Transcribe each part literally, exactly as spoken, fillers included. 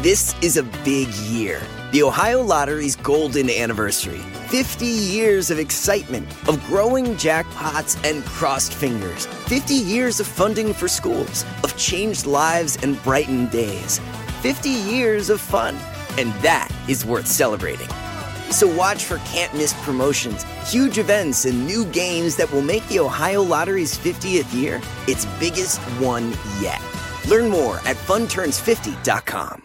This is a big year. The Ohio Lottery's golden anniversary. fifty years of excitement, of growing jackpots and crossed fingers. fifty years of funding for schools, of changed lives and brightened days. fifty years of fun. And that is worth celebrating. So watch for can't-miss promotions, huge events, and new games that will make the Ohio Lottery's fiftieth year its biggest one yet. Learn more at fun turns fifty dot com.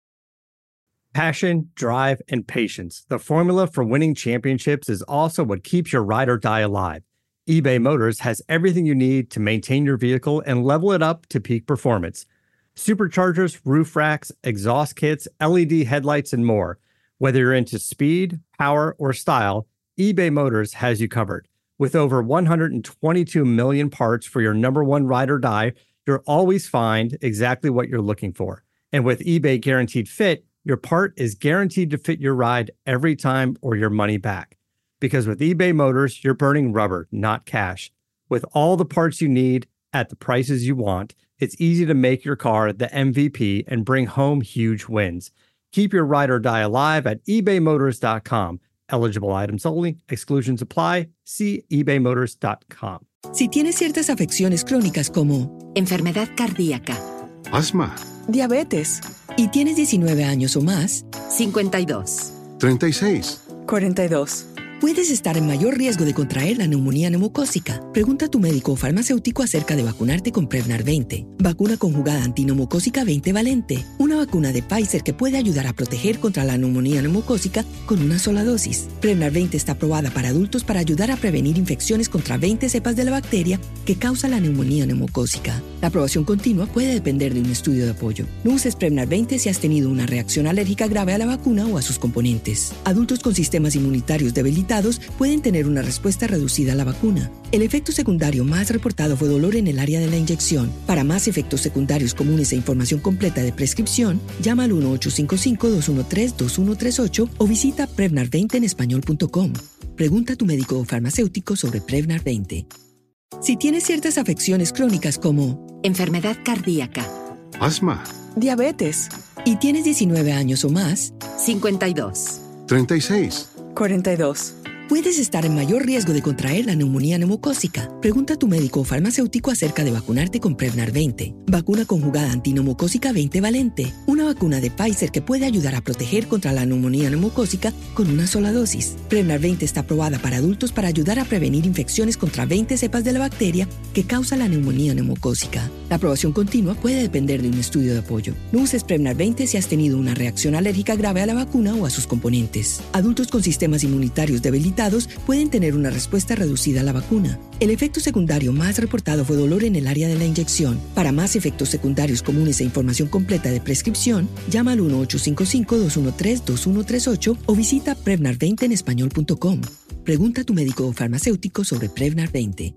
Passion, drive, and patience. The formula for winning championships is also what keeps your ride or die alive. eBay Motors has everything you need to maintain your vehicle and level it up to peak performance. Superchargers, roof racks, exhaust kits, L E D headlights, and more. Whether you're into speed, power, or style, eBay Motors has you covered. With over one hundred twenty-two million parts for your number one ride or die, you'll always find exactly what you're looking for. And with eBay Guaranteed Fit, your part is guaranteed to fit your ride every time or your money back. Because with eBay Motors, you're burning rubber, not cash. With all the parts you need at the prices you want, it's easy to make your car the M V P and bring home huge wins. Keep your ride or die alive at ebay motors dot com. Eligible items only. Exclusions apply. See ebay motors dot com. Si tienes ciertas afecciones crónicas como enfermedad cardíaca, asma, diabetes, y tienes diecinueve años o más, cincuenta y dos, treinta y seis, cuarenta y dos. Puedes estar en mayor riesgo de contraer la neumonía neumocócica. Pregunta a tu médico o farmacéutico acerca de vacunarte con Prevnar veinte, vacuna conjugada antineumocócica veinte valente, una vacuna de Pfizer que puede ayudar a proteger contra la neumonía neumocócica con una sola dosis. Prevnar veinte está aprobada para adultos para ayudar a prevenir infecciones contra veinte cepas de la bacteria que causa la neumonía neumocócica. La aprobación continua puede depender de un estudio de apoyo. No uses Prevnar veinte si has tenido una reacción alérgica grave a la vacuna o a sus componentes. Adultos con sistemas inmunitarios debilitados pueden tener una respuesta reducida a la vacuna. El efecto secundario más reportado fue dolor en el área de la inyección. Para más efectos secundarios comunes e información completa de prescripción, llama al uno ocho cinco cinco, dos uno tres, dos uno tres ocho o visita prevnar veinte en español punto com. Pregunta a tu médico o farmacéutico sobre Prevnar veinte. Si tienes ciertas afecciones crónicas como enfermedad cardíaca, asma, diabetes, y tienes diecinueve años o más, cincuenta y dos, treinta y seis, cuarenta y dos. Puedes estar en mayor riesgo de contraer la neumonía neumocócica. Pregunta a tu médico o farmacéutico acerca de vacunarte con Prevnar veinte, vacuna conjugada antineumocócica veinte valente, una vacuna de Pfizer que puede ayudar a proteger contra la neumonía neumocócica con una sola dosis. Prevnar veinte está aprobada para adultos para ayudar a prevenir infecciones contra veinte cepas de la bacteria que causa la neumonía neumocócica. La aprobación continua puede depender de un estudio de apoyo. No uses Prevnar veinte si has tenido una reacción alérgica grave a la vacuna o a sus componentes. Adultos con sistemas inmunitarios debilitados pueden tener una respuesta reducida a la vacuna. El efecto secundario más reportado fue dolor en el área de la inyección. Para más efectos secundarios comunes e información completa de prescripción, llama al uno ocho cinco cinco, dos uno tres, dos uno tres ocho o visita prevnar veinte en español punto com. Pregunta a tu médico o farmacéutico sobre Prevnar veinte.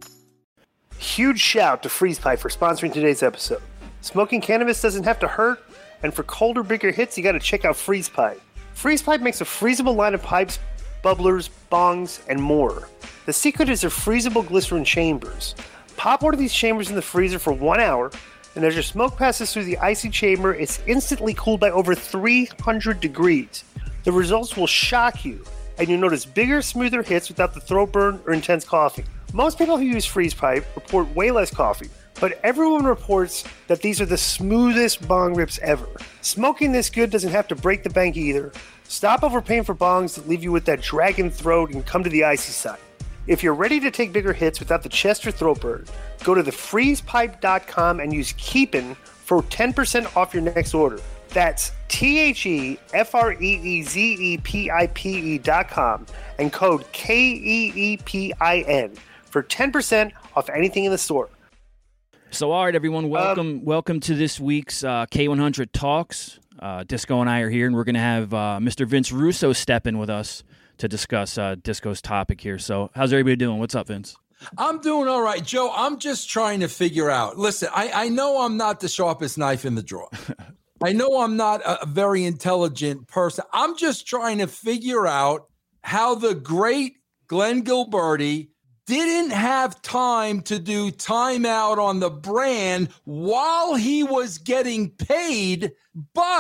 Huge shout to Freeze Pipe for sponsoring today's episode. Smoking cannabis doesn't have to hurt, and for colder, bigger hits, you gotta check out Freeze Pipe. Freeze Pipe makes a freezable line of pipes, bubblers, bongs, and more. The secret is their freezable glycerin chambers. Pop one of these chambers in the freezer for one hour, and as your smoke passes through the icy chamber, it's instantly cooled by over three hundred degrees. The results will shock you, and you'll notice bigger, smoother hits without the throat burn or intense coughing. Most people who use Freeze Pipe report way less coughing, but everyone reports that these are the smoothest bong rips ever. Smoking this good doesn't have to break the bank either. Stop overpaying for bongs that leave you with that dragon throat and come to the icy side. If you're ready to take bigger hits without the chest or throat burn, go to the freeze pipe dot com and use Keepin' for ten percent off your next order. That's T H E F R E E Z E P I P E dot com and code K E E P I N for ten percent off anything in the store. So, all right, everyone, welcome um, welcome to this week's uh, K one hundred Talks. Uh, Disco and I are here, and we're going to have uh, Mister Vince Russo step in with us to discuss uh, Disco's topic here. So how's everybody doing? What's up, Vince? I'm doing all right, Joe. I'm just trying to figure out. Listen, I, I know I'm not the sharpest knife in the drawer. I know I'm not a, a very intelligent person. I'm just trying to figure out how the great Glenn Gilberti didn't have time to do timeout on the brand while he was getting paid, but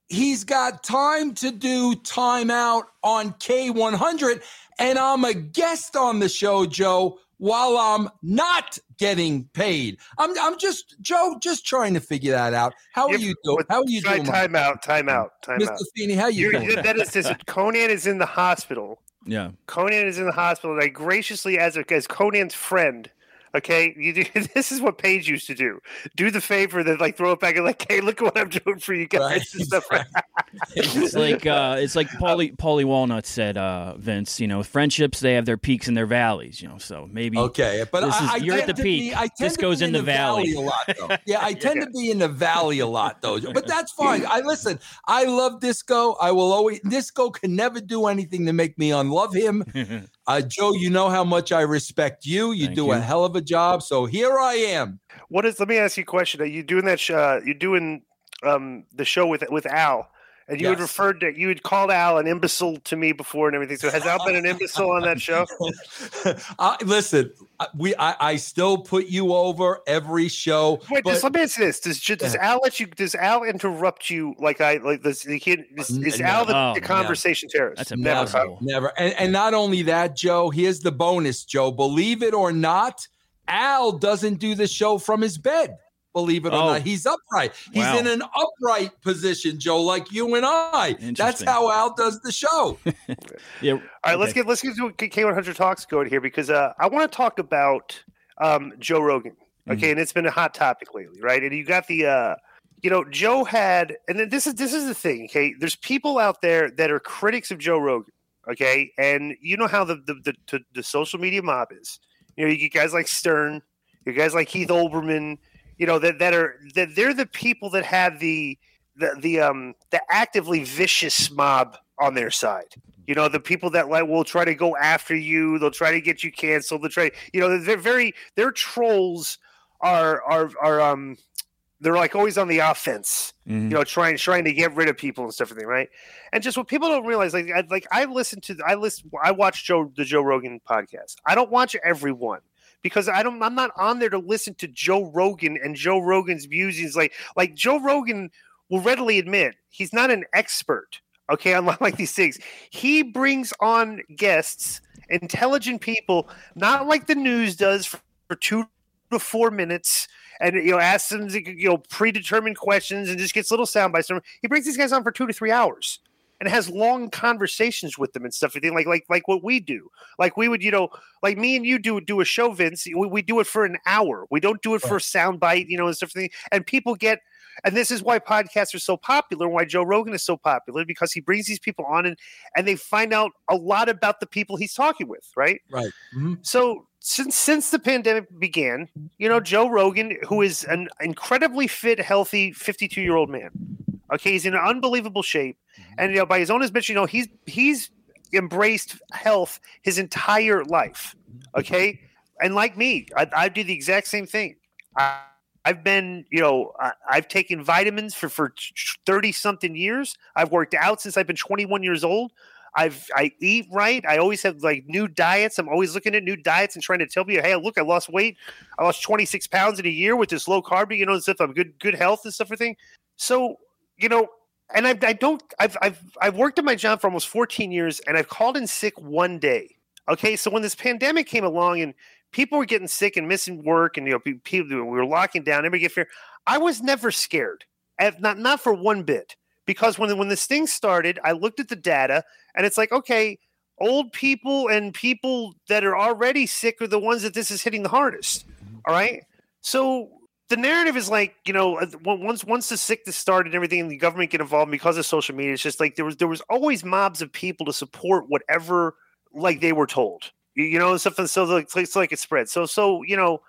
he's got time to do timeout on K one hundred, and I'm a guest on the show, Joe, while I'm not getting paid. I'm I'm just, Joe, just trying to figure that out. How are you doing? How are you doing? Time out, time out, time out. Mister Feeney, how you You're, doing? that is this. Conan is in the hospital. Yeah. Conan is in the hospital, and I graciously, as a, as Conan's friend, okay, you do, this is what Paige used to do. Do the favor, then like throw it back and like, hey, look at what I'm doing for you guys. Right, and stuff. exactly. It's like uh, it's like Paulie Paulie Walnut said, uh, Vince. You know, friendships, they have their peaks and their valleys. You know, so maybe okay, but this I, is, I you're at the tend to peak. be- I tend this to goes be in the valley. a lot, though. Yeah, I tend to be in the valley a lot, though. But that's fine. I listen. I love Disco. I will always. Disco can never do anything to make me unlove him. Uh, Joe, you know how much I respect you. You Thank do you. a hell of a job. So here I am. What is? Let me ask you a question. Are you doing that? Sh- uh, you're doing um, the show with with Al, and you had Yes. referred to you had called Al an imbecile to me before and everything. So has Al been an imbecile on that show? uh, listen, we I, I still put you over every show. Wait, but just let me ask you this: Does does Al let you? Does Al interrupt you like I like? Does he? Is, is No. Al the, Oh, the yeah. conversation terrorist? That's never, impossible. never. And, and not only that, Joe. Here's the bonus, Joe. Believe it or not, Al doesn't do the show from his bed. Believe it or Oh. not, he's upright. He's Wow. in an upright position, Joe, like you and I. That's Interesting. how Al does the show. Yeah. All right, let's Okay. get let's get to K one hundred talks going here because uh, I want to talk about um, Joe Rogan. Okay, Mhm. and it's been a hot topic lately, right? And you got the, uh, you know, Joe had, and then this is this is the thing. Okay, there's people out there that are critics of Joe Rogan. Okay, and you know how the the the, the, the social media mob is. You know, you get guys like Stern, you guys like Keith Olbermann. You know that that are that they're the people that have the the the um the actively vicious mob on their side. You know, the people that like will try to go after you, they'll try to get you canceled, they'll try, you know, they're very their trolls are are are um they're like always on the offense, Mhm. you know, trying trying to get rid of people and stuff, everything, right? And just what people don't realize, like I like I listen to I listen I watch Joe the Joe Rogan podcast. I don't watch everyone. Because I don't, I'm not on there to listen to Joe Rogan and Joe Rogan's musings. Like, like Joe Rogan will readily admit he's not an expert. Okay, unlike these things, he brings on guests, intelligent people, not like the news does for, for two to four minutes, and you know, asks them you know predetermined questions and just gets little sound bites. He brings these guys on for two to three hours. And has long conversations with them and stuff, like like like what we do. Like we would, you know, like me and you do do a show, Vince. We, we do it for an hour. We don't do it for a sound bite, you know, and stuff. And people get, and this is why podcasts are so popular. Why Joe Rogan is so popular because he brings these people on and and they find out a lot about the people he's talking with, right? Right. Mm-hmm. So since since the pandemic began, you know, Joe Rogan, who is an incredibly fit, healthy fifty-two year old man. Okay, he's in unbelievable shape, and you know, by his own admission, you know, he's he's embraced health his entire life. Okay, and like me, I, I do the exact same thing. I, I've been, you know, I, I've taken vitamins for for thirty something years. I've worked out since I've been twenty-one years old. I've I eat right. I always have like new diets. I'm always looking at new diets and trying to tell people, hey, look, I lost weight. I lost twenty-six pounds in a year with this low carb, you know, and stuff. I'm good, good health and stuff, everything. So. You know, and I, I don't. I've I've I've worked at my job for almost fourteen years, and I've called in sick one day. Okay, so when this pandemic came along and people were getting sick and missing work, and you know, people we were locking down, everybody get fear. I was never scared, not not for one bit, because when when this thing started, I looked at the data, and it's like, okay, old people and people that are already sick are the ones that this is hitting the hardest. All right, so. The narrative is like, you know, once once the sickness started and everything and the government get involved because of social media, it's just like there was there was always mobs of people to support whatever like they were told, you, you know, something so like, it's like it spread. So, so, you know,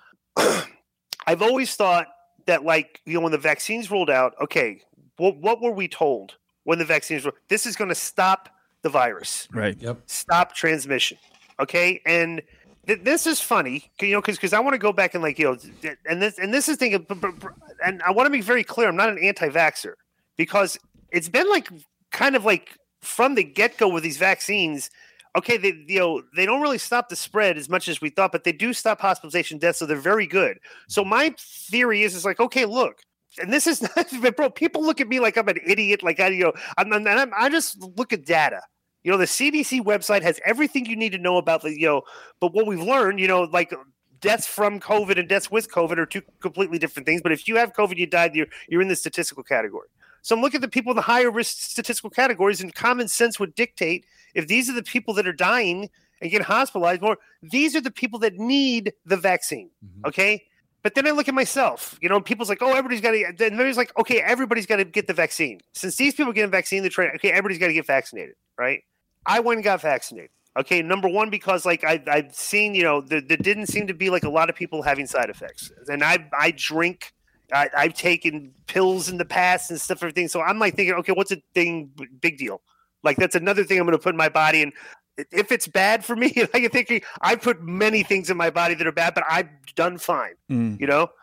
I've always thought that like, you know, when the vaccines rolled out, okay, what, what were we told when the vaccines were, this is going to stop the virus, Right. Yep. stop transmission. Okay. And this is funny, you know, because because I want to go back and like, you know, and this and this is thinking, and I want to be very clear. I'm not an anti-vaxxer because it's been like kind of like from the get-go with these vaccines. Okay, they you know they don't really stop the spread as much as we thought, but they do stop hospitalization deaths, so they're very good. So my theory is is like, okay, look, and this is not, bro, people look at me like I'm an idiot. Like I, you know, I'm, I'm, I'm I just look at data. You know, the C D C website has everything you need to know about the, you know, but what we've learned, you know, like deaths from COVID and deaths with COVID are two completely different things. But if you have COVID, you died, you're, you're in the statistical category. So I'm looking at the people in the higher risk statistical categories, and common sense would dictate if these are the people that are dying and get hospitalized more, these are the people that need the vaccine. Mm-hmm. Okay. But then I look at myself, you know, people's like, oh, everybody's got to, then everybody's like, okay, everybody's got to get the vaccine. Since these people are getting vaccine, they're trying, okay, everybody's got to get vaccinated, right? I went and got vaccinated. Okay, number one, because like I, I've seen, you know, there, there didn't seem to be like a lot of people having side effects. And I I drink, I, I've taken pills in the past and stuff, everything. So I'm like thinking, okay, what's a thing, big deal? Like that's another thing I'm going to put in my body. And if it's bad for me, like I'm thinking, I put many things in my body that are bad, but I've done fine, mm. you know?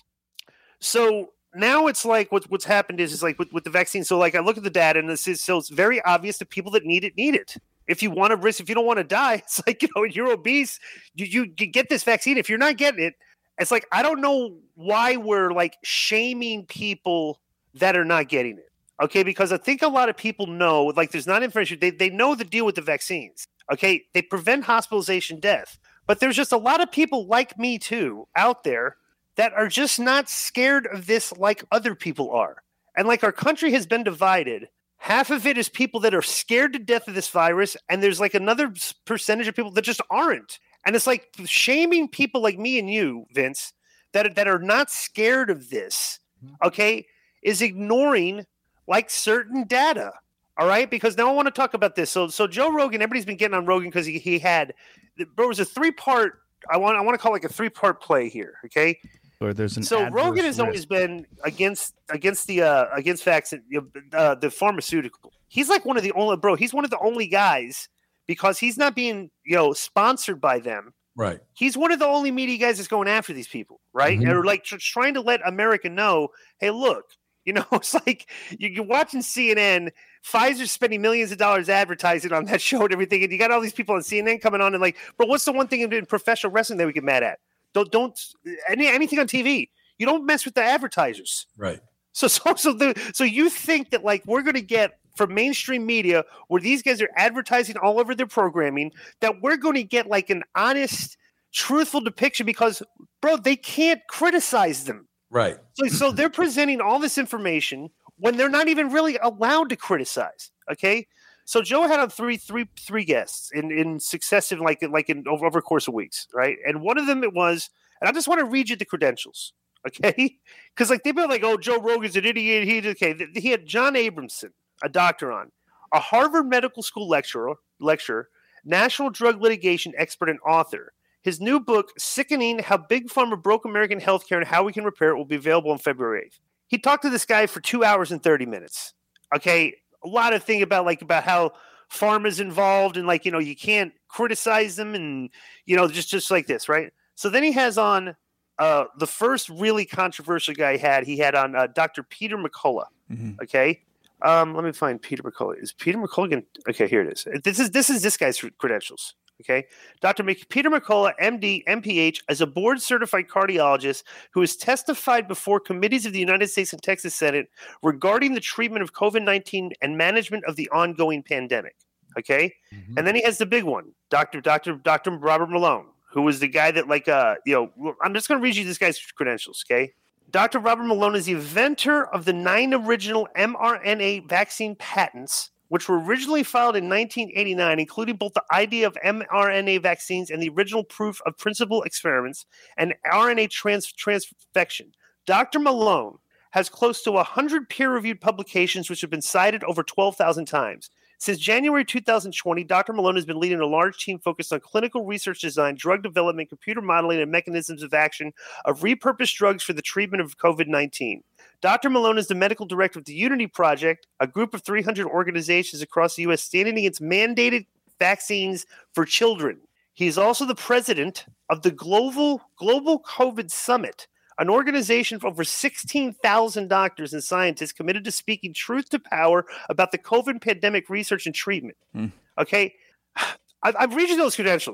So now it's like what, what's happened is, is like with, with the vaccine. So like I look at the data, and this is, so it's very obvious that people that need it, need it. If you want to risk, if you don't want to die, it's like, you know, you're obese, you, you, you get this vaccine. If you're not getting it, it's like, I don't know why we're like shaming people that are not getting it. Okay, because I think a lot of people know, like there's not information, they, they know the deal with the vaccines. Okay, they prevent hospitalization, death. But there's just a lot of people like me too out there that are just not scared of this like other people are. And like our country has been divided. Half of it is people that are scared to death of this virus, and there's like another percentage of people that just aren't. And it's like shaming people like me and you, Vince, that, that are not scared of this, okay, is ignoring like certain data, all right? Because now I want to talk about this. So, so Joe Rogan, everybody's been getting on Rogan because he he had, there was a three part. I want I want to call it like a three part play here, okay? Or there's an so Rogan has risk. always been against against the uh, against vaccine, uh, the pharmaceutical. He's like one of the only bro. He's one of the only guys because he's not being you know sponsored by them. Right. He's one of the only media guys that's going after these people, right? Mm-hmm. Or like tr- trying to let America know, hey, look. You know, it's like you're watching C N N. Pfizer's spending millions of dollars advertising on that show and everything, and you got all these people on C N N coming on and like, bro, what's the one thing in professional wrestling that we get mad at? Don't don't any anything on T V. You don't mess with the advertisers, right? So so so the so you think that like we're going to get from mainstream media where these guys are advertising all over their programming that we're going to get like an honest, truthful depiction because, bro, they can't criticize them. Right. So, so they're presenting all this information when they're not even really allowed to criticize. Okay. So Joe had on three, three, three guests in, in successive, like, like in over, over a course of weeks. Right. And one of them it was, and I just want to read you the credentials. Okay. Cause like they've been like, oh, Joe Rogan's an idiot. He okay. He had John Abramson, a doctor on, a Harvard Medical School lecturer, lecturer, national drug litigation expert and author. His new book, Sickening, How Big Pharma Broke American Healthcare and How We Can Repair It, will be available on February eighth. He talked to this guy for two hours and thirty minutes. Okay, a lot of thing about like about how pharma's involved and like, you know, you can't criticize them and, you know, just, just like this, right? So then he has on uh, the first really controversial guy he had. He had on uh, Doctor Peter McCullough, mm-hmm. okay? Um, let me find Peter McCullough. Is Peter McCullough? Okay, here it is. This is this is this guy's credentials. Okay, Doctor Peter McCullough, M D, M P H, as a board-certified cardiologist who has testified before committees of the United States and Texas Senate regarding the treatment of COVID nineteen and management of the ongoing pandemic. Okay, mm-hmm. And then he has the big one, Doctor Doctor Doctor Robert Malone, who was the guy that, like, uh, you know, I'm just going to read you this guy's credentials. Okay, Doctor Robert Malone is the inventor of the nine original mRNA vaccine patents, which were originally filed in nineteen eighty-nine, including both the idea of mRNA vaccines and the original proof of principle experiments and R N A trans- transfection. Doctor Malone has close to one hundred peer-reviewed publications, which have been cited over twelve thousand times. Since January two thousand twenty, Doctor Malone has been leading a large team focused on clinical research design, drug development, computer modeling, and mechanisms of action of repurposed drugs for the treatment of COVID nineteen. Doctor Malone is the medical director of the Unity Project, a group of three hundred organizations across the U S standing against mandated vaccines for children. He is also the president of the Global Global COVID Summit, an organization of over sixteen thousand doctors and scientists committed to speaking truth to power about the COVID pandemic research and treatment. Mm. Okay, I've, I've read you those credentials.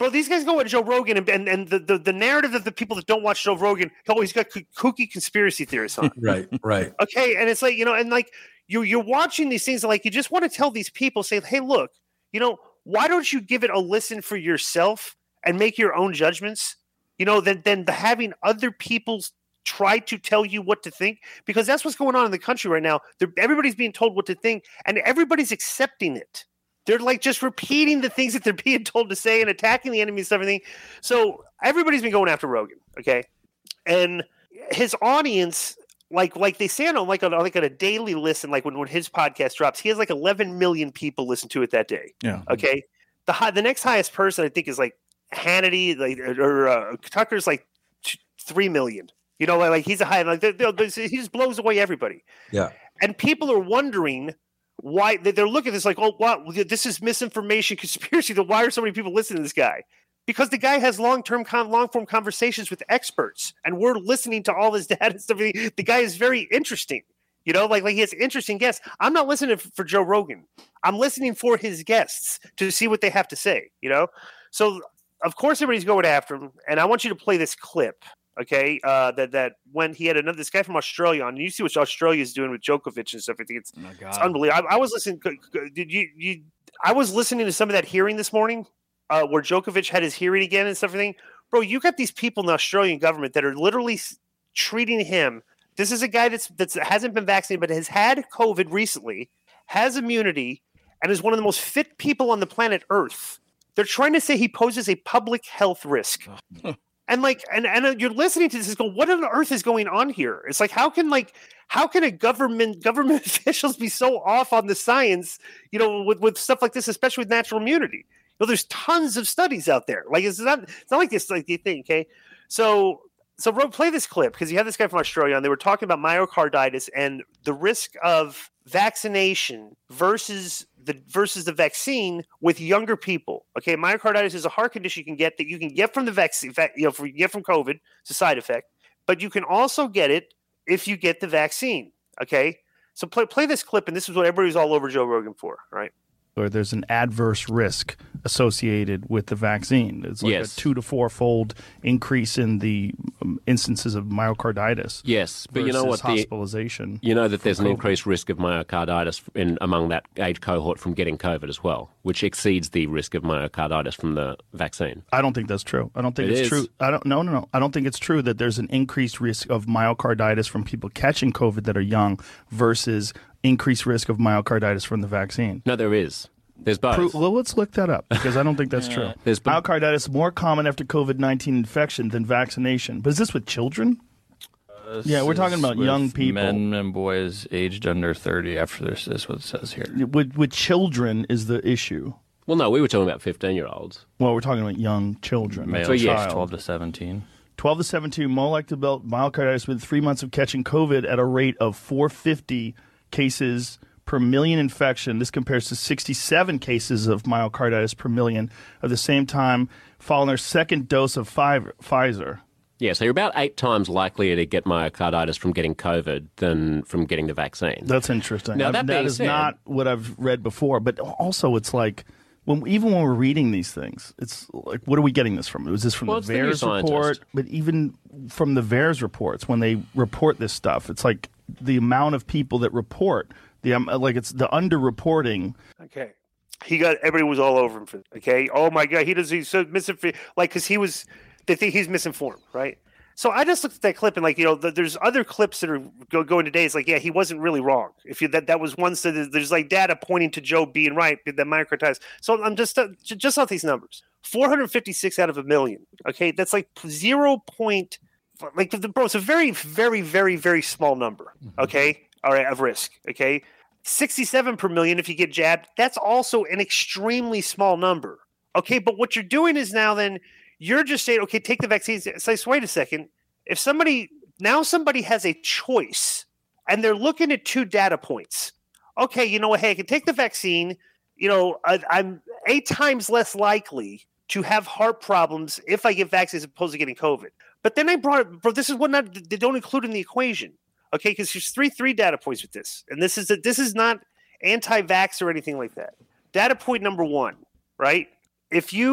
Bro, these guys go at Joe Rogan, and, and, and the, the, the narrative of the people that don't watch Joe Rogan, oh, he's got kooky conspiracy theorists on. Right, right. Okay, and it's like, you know, and like, you, you're watching these things, and like, you just want to tell these people, say, hey, look, you know, why don't you give it a listen for yourself and make your own judgments, you know, than, than the having other people try to tell you what to think? Because that's what's going on in the country right now. They're, everybody's being told what to think, and everybody's accepting it. They're like just repeating the things that they're being told to say and attacking the enemy and everything. So everybody's been going after Rogan, okay? And his audience, like like they say on like on like on a daily listen, like when, when his podcast drops, he has like eleven million people listen to it that day. Yeah. Okay. The high, the next highest person I think is like Hannity, like or uh, Tucker's like three million. You know, like, like he's a high, like they're, they're, he just blows away everybody. Yeah. And people are wondering why they're looking at this like, oh, wow, this is misinformation, conspiracy. Then why are so many people listening to this guy? Because the guy has long-term, long-form conversations with experts, and we're listening to all this data and stuff. The guy is very interesting, you know, like like he has interesting guests. I'm not listening for Joe Rogan. I'm listening for his guests to see what they have to say, you know. So of course everybody's going after him, and I want you to play this clip. Okay, uh, that that when he had another this guy from Australia on, and you see what Australia is doing with Djokovic and stuff. I think it's, oh it's unbelievable. I, I was listening. Did you you? I was listening to some of that hearing this morning, uh, where Djokovic had his hearing again and stuff. Everything, bro. You got these people in the Australian government that are literally treating him. This is a guy that's that's hasn't been vaccinated, but has had COVID recently, has immunity, and is one of the most fit people on the planet Earth. They're trying to say he poses a public health risk. And like, and, and you're listening to this and go, what on earth is going on here? It's like, how can like, how can a government, government officials be so off on the science, you know, with, with stuff like this, especially with natural immunity? You know, there's tons of studies out there. Like, it's not, it's not like this, like you think, okay? So, so Ro, play this clip, because you had this guy from Australia and they were talking about myocarditis and the risk of vaccination versus the versus the vaccine with younger people. Okay, myocarditis is a heart condition you can get that you can get from the vaccine, you know, you get from COVID. It's a side effect, but you can also get it if you get the vaccine. Okay, so play play this clip, and this is what everybody's all over Joe Rogan for, right? Or there's an adverse risk associated with the vaccine. It's like yes. a two to four fold increase in the um, instances of myocarditis. Yes, but you know what? Hospitalization. The, you know that there's an increased risk of myocarditis in among that age cohort from getting COVID as well, which exceeds the risk of myocarditis from the vaccine. I don't think that's true. I don't think it it's is. true. I don't. No, no, no. I don't think it's true that there's an increased risk of myocarditis from people catching COVID that are young versus increased risk of myocarditis from the vaccine. No, there is. There's both. Pro- well, let's look that up, because I don't think that's true. There's b- myocarditis more common after COVID nineteen infection than vaccination. But is this with children? Uh, yeah, we're talking about young people. Men and boys aged under thirty after this is what it says here. With, with children is the issue. Well, no, we were talking about fifteen-year-olds. Well, we're talking about young children. Male so, yes, child. twelve to seventeen. twelve to seventeen, more likely to develop myocarditis within three months of catching COVID at a rate of four hundred fifty cases per million infection. This compares to sixty-seven cases of myocarditis per million at the same time following their second dose of Pfizer. Yeah, so you're about eight times likelier to get myocarditis from getting COVID than from getting the vaccine. That's interesting. Now, that, that being is said, not what I've read before, but also it's like, when even when we're reading these things, it's like, what are we getting this from? Was this from well, the the VAERS report? But even from the VAERS reports, when they report this stuff, it's like the amount of people that report, the um, like it's the underreporting. Okay. He got, everybody was all over him for, okay. Oh my God. He does, he's so misinformed, like, cause he was, they think he's misinformed, right? So I just looked at that clip and, like, you know, the, there's other clips that are go, going today. It's like, yeah, he wasn't really wrong. If you, that, that was one, so there's, there's like data pointing to Joe being right, that myocarditis. So I'm just, uh, just off these numbers, four hundred fifty-six out of a million. Okay. That's like zero point, like the, bro, it's a very, very, very, very small number. Okay. All right. Of risk. Okay. sixty-seven per million if you get jabbed. That's also an extremely small number. Okay. But what you're doing is now then you're just saying, okay, take the vaccine. So wait a second. If somebody, now somebody has a choice and they're looking at two data points. Okay, you know what? Hey, I can take the vaccine. You know, I, I'm eight times less likely to have heart problems if I get vaccinated as opposed to getting COVID. But then I brought it, bro, this is what not, they don't include in the equation. Okay, because there's three, three data points with this. And this is, a, this is not anti-vax or anything like that. Data point number one, right? If you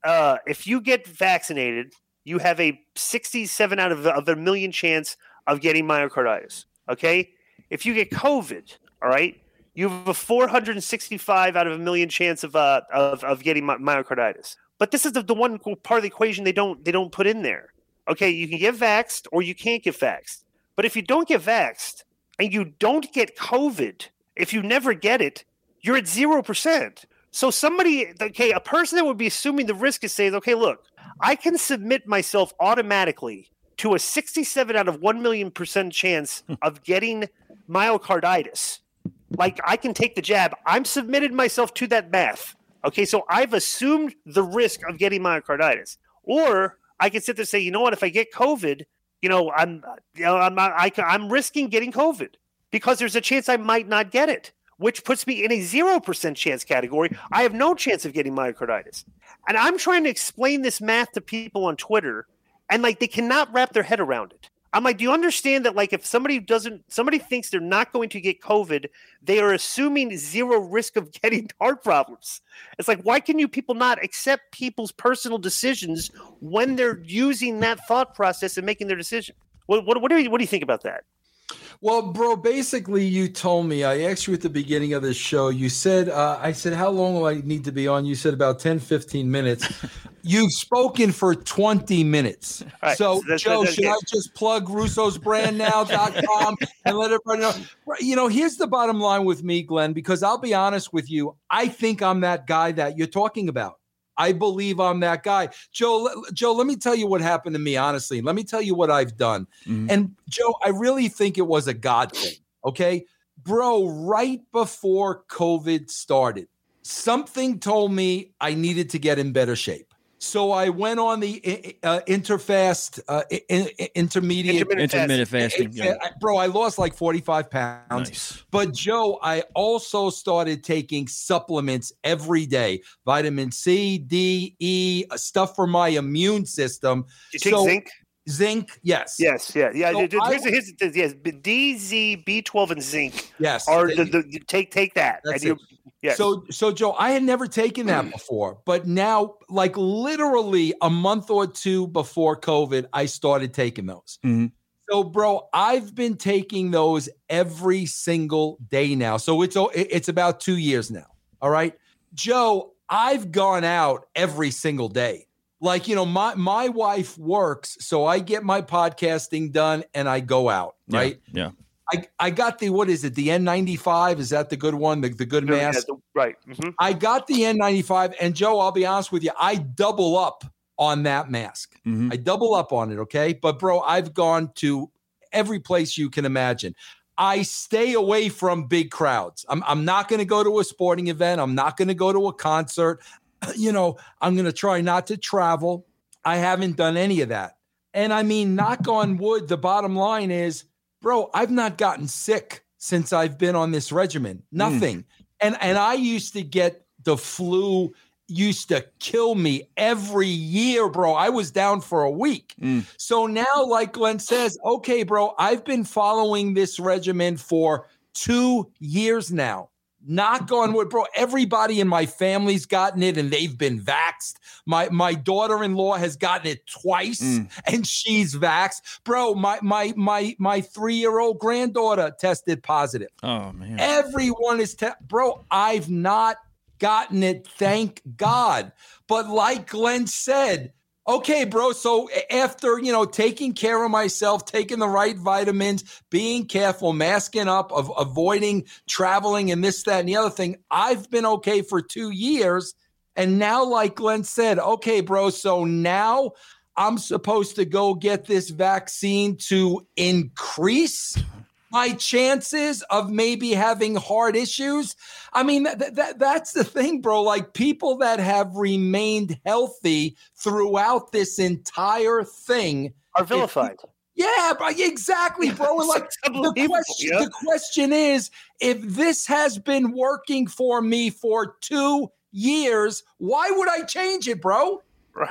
uh, if you get vaccinated, you have a sixty-seven out of, of a million chance of getting myocarditis. Okay, if you get COVID, all right, you have a four hundred sixty-five out of a million chance of uh of, of getting my, myocarditis. But this is the, the one part of the equation they don't they don't put in there. Okay, you can get vaxxed or you can't get vaxxed. But if you don't get vaxxed and you don't get COVID, if you never get it, you're at zero percent. So somebody, okay, a person that would be assuming the risk is saying, okay, look, I can submit myself automatically to a sixty-seven out of one million percent chance of getting myocarditis. Like, I can take the jab. I'm submitted myself to that math. Okay, so I've assumed the risk of getting myocarditis. Or I can sit there and say, you know what, if I get COVID, you know, I'm, you know, I'm, I, I'm risking getting COVID because there's a chance I might not get it, which puts me in a zero percent chance category. I have no chance of getting myocarditis. And I'm trying to explain this math to people on Twitter, and like they cannot wrap their head around it. I'm like, do you understand that like if somebody doesn't, somebody thinks they're not going to get COVID, they are assuming zero risk of getting heart problems. It's like, why can you people not accept people's personal decisions when they're using that thought process and making their decision? What, what, what do you, what do you think about that? Well, bro, basically you told me, I asked you at the beginning of this show, you said, uh, I said, how long will I need to be on? You said about ten, fifteen minutes. You've spoken for twenty minutes. Right, so, so that's, Joe, that's, that's, should I just plug russos brand now dot com and let everybody know? You know, here's the bottom line with me, Glenn, because I'll be honest with you. I think I'm that guy that you're talking about. I believe I'm that guy. Joe, Joe, let me tell you what happened to me, honestly. Let me tell you what I've done. Mm-hmm. And, Joe, I really think it was a God thing, okay? Bro, right before COVID started, something told me I needed to get in better shape. So I went on the uh, Interfast, uh, in, intermediate, intermittent, intermittent fasting. Yeah. Bro, I lost like forty-five pounds. Nice. But Joe, I also started taking supplements every day: vitamin C, D, E, stuff for my immune system. You take so, zinc? Zinc, yes, yes, yeah, yeah. So here's, I, here's, here's, yes, D, Z, B twelve, and zinc. Yes, are the, the, the take take that. That's and it. Yes. So, so Joe, I had never taken that before, but now, like literally a month or two before COVID, I started taking those. Mm-hmm. So, bro, I've been taking those every single day now. So it's it's about two years now. All right, Joe, I've gone out every single day. Like, you know, my my wife works, so I get my podcasting done and I go out. Right? Yeah. yeah. I, I got the, what is it, the N ninety-five? Is that the good one, the, the good mask? Yeah, right. Mm-hmm. I got the N ninety-five, and Joe, I'll be honest with you, I double up on that mask. Mm-hmm. I double up on it, okay? But, bro, I've gone to every place you can imagine. I stay away from big crowds. I'm, I'm not going to go to a sporting event. I'm not going to go to a concert. You know, I'm going to try not to travel. I haven't done any of that. And, I mean, knock on wood, the bottom line is, bro, I've not gotten sick since I've been on this regimen. Nothing. Mm. And and I used to get the flu, used to kill me every year, bro. I was down for a week. Mm. So now, like Glenn says, okay, bro, I've been following this regimen for two years now. Knock on wood, bro. Everybody in my family's gotten it and they've been vaxxed. My my daughter-in-law has gotten it twice mm. and she's vaxxed. Bro, my my my my three-year-old granddaughter tested positive. Oh man. Everyone is te- bro, I've not gotten it, thank God. But like Glenn said, okay, bro, so after, you know, taking care of myself, taking the right vitamins, being careful, masking up, of avoiding traveling and this, that, and the other thing, I've been okay for two years. And now, like Glenn said, okay, bro, so now I'm supposed to go get this vaccine to increase my chances of maybe having heart issues. I mean, that, that that's the thing, bro. Like people that have remained healthy throughout this entire thing are vilified. If, yeah, but exactly, bro. And like the question, yeah. the question is, if this has been working for me for two years, why would I change it, bro? Right.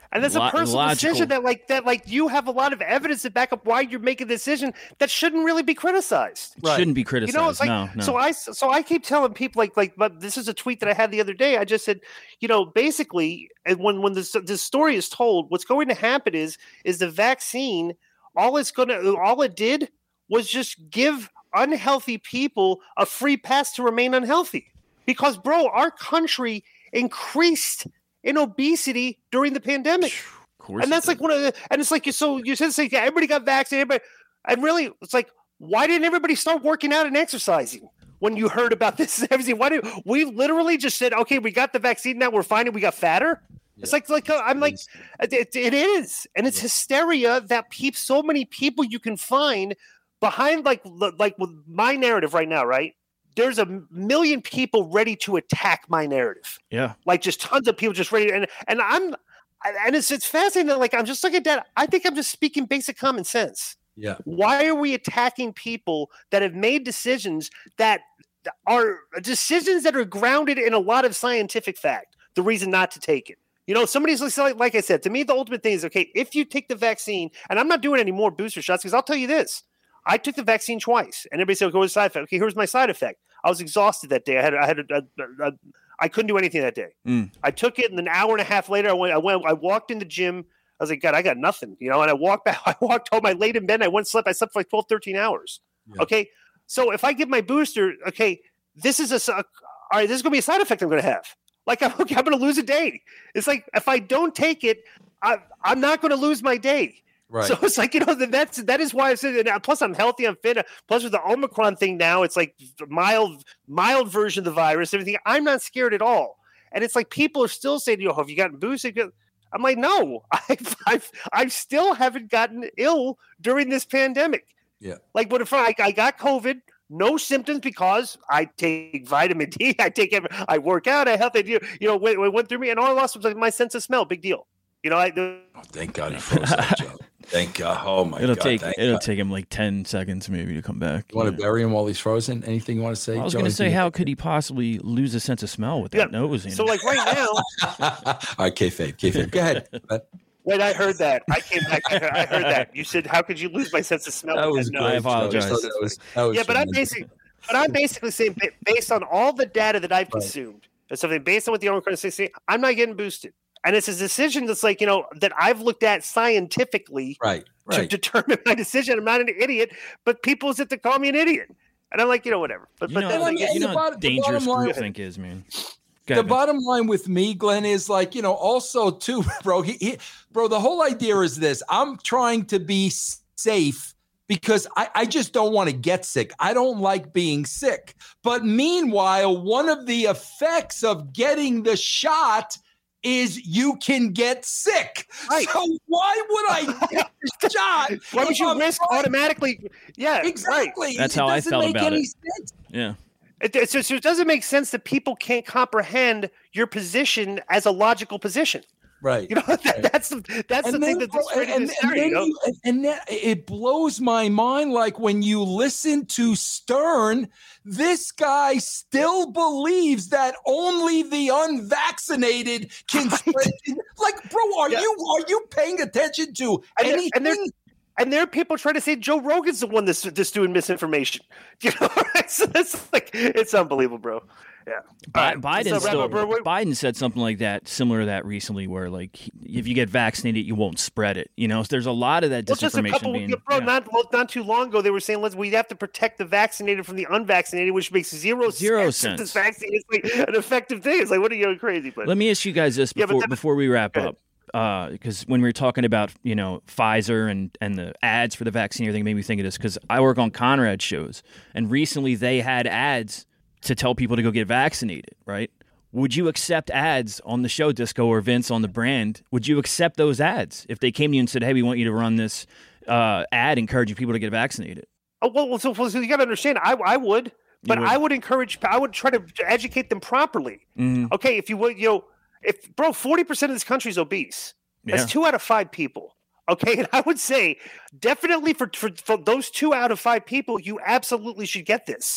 And that's Lo- a personal logical. decision that like that like you have a lot of evidence to back up why you're making the decision that shouldn't really be criticized. It shouldn't be criticized. You know, it's like, no, no. so I so I keep telling people like like but this is a tweet that I had the other day. I just said, you know, basically when when this this story is told, what's going to happen is is the vaccine, all it's going to all it did was just give unhealthy people a free pass to remain unhealthy. Because bro, our country increased in obesity during the pandemic. Of course and that's it like one of the, and it's like, so you said, like, everybody got vaccinated, but, and really, it's like, why didn't everybody start working out and exercising when you heard about this and everything? Why did we literally just said, okay, we got the vaccine, now we're fine and we got fatter? Yeah. It's like, like, I'm like, it, it is. And it's yeah. hysteria that keeps so many people you can find behind, like, like with my narrative right now, right? There's a million people ready to attack my narrative. Yeah. Like just tons of people just ready. And, and I'm, and it's, it's fascinating that like, I'm just looking at that. I think I'm just speaking basic common sense. Yeah. Why are we attacking people that have made decisions that are decisions that are grounded in a lot of scientific fact? The reason not to take it. You know, somebody's like, like I said, to me, the ultimate thing is, okay, if you take the vaccine, and I'm not doing any more booster shots, because I'll tell you this, I took the vaccine twice, and everybody said, okay, what's the side effect? Okay, here's my side effect. I was exhausted that day. I had, I had, a, a, a, I couldn't do anything that day. Mm. I took it, and an hour and a half later, I went, I went, I walked in the gym. I was like, God, I got nothing, you know. And I walked back. I walked home. I laid in bed. And I went and slept. I slept for like twelve, thirteen hours. Yeah. Okay, so if I get my booster, okay, this is a, all right. This is gonna be a side effect I'm gonna have. Like, I'm okay, I'm gonna lose a day. It's like if I don't take it, I, I'm not gonna lose my day. Right. So it's like, you know, that's that is why I said. And plus, I'm healthy, I'm fit. Plus, with the Omicron thing now, it's like mild, mild version of the virus. Everything. I'm not scared at all. And it's like people are still saying, "Yo, have you gotten boosted?" I'm like, no, I've, I've, I still haven't gotten ill during this pandemic. Yeah. Like, what if I, I got COVID, no symptoms because I take vitamin D, I take, every, I work out, I health, you know, went, went through me, and all I lost was like my sense of smell. Big deal. You know, I. Oh, thank God he froze that, Joe. Thank God. Oh my it'll God. Take, it'll God. take him like ten seconds maybe to come back. You want to bury him while he's frozen? Anything you want to say? I was going to say, how could he possibly lose a sense of smell with that yeah. nose? So, like right now. All right, kayfabe, kayfabe. Go ahead. Wait, I heard that. I came back. I heard that. You said, "How could you lose my sense of smell?" That was no, I apologize. That was, that was yeah, but I'm basically, but I'm basically saying, based on all the data that I've consumed, and something based on what the Omicron is saying, I'm not getting boosted. And it's a decision that's like, you know, that I've looked at scientifically right, right. to determine my decision. I'm not an idiot, but people sit to call me an idiot. And I'm like, you know, whatever. But, you but know, then, like, you know how dangerous line, groupthink is, man. The ahead, bottom line with me, Glenn, is like, you know, also too, bro, he, he, bro, the whole idea is this. I'm trying to be safe because I, I just don't want to get sick. I don't like being sick. But meanwhile, one of the effects of getting the shot is you can get sick. Right. So why would I get the shot? Why would you risk right? automatically? Yeah, exactly. Right. That's how I felt about it. Sense. Yeah. It, it, so it doesn't make sense that people can't comprehend your position as a logical position. Right. You know, that, right. that's the that's and the then, thing that's and, and, and, then you, and, and that, it blows my mind. Like when you listen to Stern, this guy still believes that only the unvaccinated can right. spread. Like, bro, are yeah. you are you paying attention to and anything? And there, and there are people trying to say Joe Rogan's the one that's, that's doing misinformation. You know, it's, it's like it's unbelievable, bro. Yeah, Bi- Biden so, still, Biden said something like that, similar to that recently, where like if you get vaccinated, you won't spread it. You know, so there's a lot of that disinformation. Well, just a couple, being, bro, yeah. not not too long ago, they were saying let's we have to protect the vaccinated from the unvaccinated, which makes zero, zero sense. sense. This vaccine is like an effective thing. It's like, what are you going crazy? But let me ask you guys this before yeah, that, before we wrap up. Because uh, when we were talking about, you know, Pfizer and, and the ads for the vaccine, everything made me think of this because I work on Conrad shows, and recently they had ads to tell people to go get vaccinated, right? Would you accept ads on the show, Disco or Vince, on the brand? Would you accept those ads if they came to you and said, hey, we want you to run this uh, ad encouraging people to get vaccinated? Oh, well, so, so you got to understand, I, I would, but would. I would encourage, I would try to educate them properly. Mm-hmm. Okay, if you would, you know, If bro, forty percent of this country is obese. That's yeah. two out of five people. Okay, and I would say definitely for, for for those two out of five people, you absolutely should get this.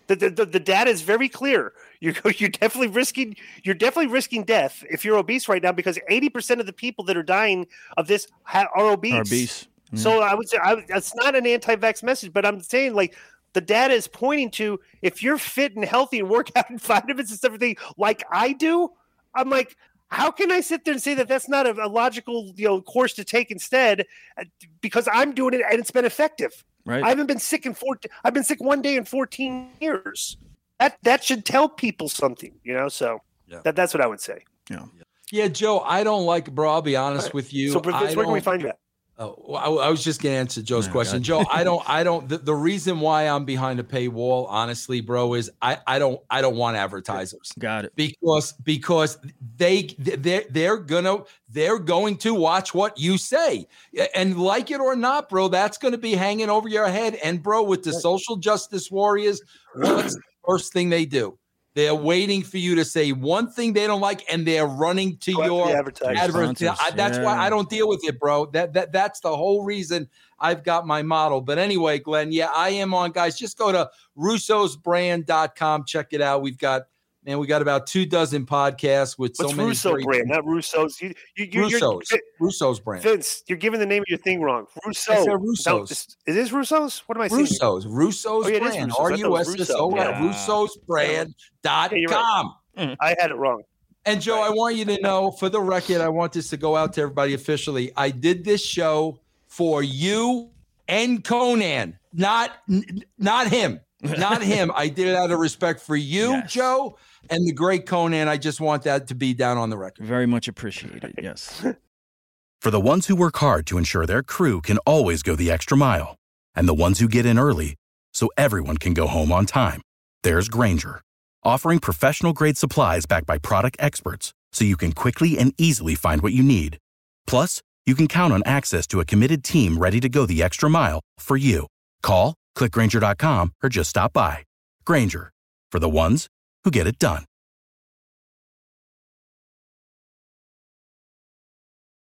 The, the, the data is very clear. You're, you're definitely risking you're definitely risking death if you're obese right now, because eighty percent of the people that are dying of this ha- are obese. Are obese. Mm. So I would say I, it's not an anti-vax message, but I'm saying like the data is pointing to if you're fit and healthy and work out and vitamins and stuff, everything like I do, I'm like, how can I sit there and say that that's not a, a logical you know course to take instead? Because I'm doing it and it's been effective. Right. I haven't been sick in fourteen. I've been sick one day in fourteen years. That that should tell people something, you know. So yeah. that that's what I would say. Yeah, yeah, Joe. I don't like, bro. I'll be honest right. with you. So, Vince, where can we find you at? Oh, I, I was just going to answer Joe's oh, question. Joe, I don't, I don't, the, the reason why I'm behind a paywall, honestly, bro, is I, I don't, I don't want advertisers. Got it. Because, because they, they're, they're gonna, they're going to watch what you say, and like it or not, bro, that's going to be hanging over your head. And bro, with the social justice warriors, what's the first thing they do? They're waiting for you to say one thing they don't like, and they're running to Go your advertising. I, that's yeah. why I don't deal with it, bro. That that that's the whole reason I've got my model. But anyway, Glenn, yeah, I am on, guys. Just go to russos brand dot com. Check it out. We've got man, we got about two dozen podcasts with What's so many. Russo great brand, not Russo's. You, you, you, Russo's. You're, Russo's brand. Vince, you're giving the name of your thing wrong. Russo. I said No, Russo's. this, is this Russo's? What am I saying? Russo's. Russo's Oh, yeah, it is brand. Russo's. I R thought it U was S S O. Russo. Yeah. Russo's brand dot Yeah, you're com. right. I had it wrong. And Joe, I want you to know, for the record, I want this to go out to everybody officially. I did this show for you and Conan, not n- not him, not him. I did it out of respect for you, yes. Joe, and the great Conan. I just want that to be down on the record. Very much appreciated. Yes. For the ones who work hard to ensure their crew can always go the extra mile, and the ones who get in early so everyone can go home on time, there's Grainger, offering professional-grade supplies backed by product experts so you can quickly and easily find what you need. Plus, you can count on access to a committed team ready to go the extra mile for you. Call, click Grainger dot com, or just stop by. Grainger, for the ones who get it done.